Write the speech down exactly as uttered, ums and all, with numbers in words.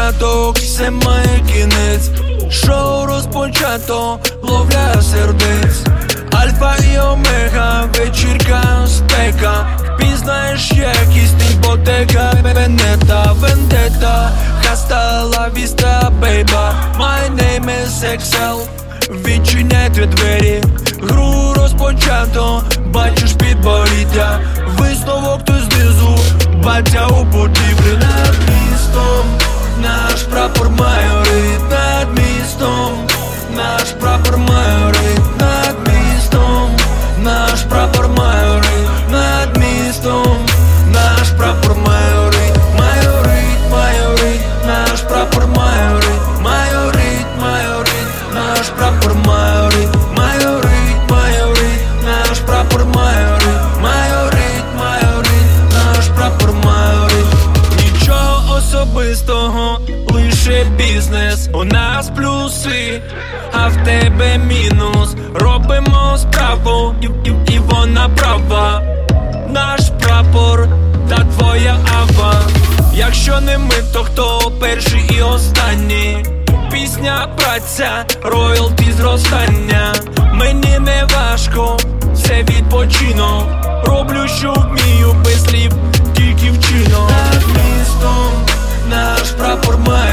початок, все має кінець. Шоу розпочато, ловля сердець. Альфа і омега, вечірка, спека. Пізнаєш якість, іпотека, венета, вендета. Hasta la vista, baby. My name is Excel. Відчиняйте двері, гру розпочато, бачиш підборіддя. Висновок ти знизу, батя у будівлі. Над містом наш прапор майорить, над містом наш прапор майорить, над містом наш прапор майорить, над містом наш прапор майорить, майорить, майорить, наш прапор майорить, майорить, майорить, наш прапор майорить, майорить, майорить, наш прапор майорить, майорить, майорить, наш прапор майорить. Нічого особистого, лише бізнес. У нас плюси, а в тебе мінус. Робимо справу, і, і, і вона права. Наш прапор та твоя ава. Якщо не ми, то хто перший і останній? Пісня, праця, роялті, зростання. Мені не важко, це відпочинок. Роблю, що вмію, без слів, тільки вчинок. Над містом наш прапор має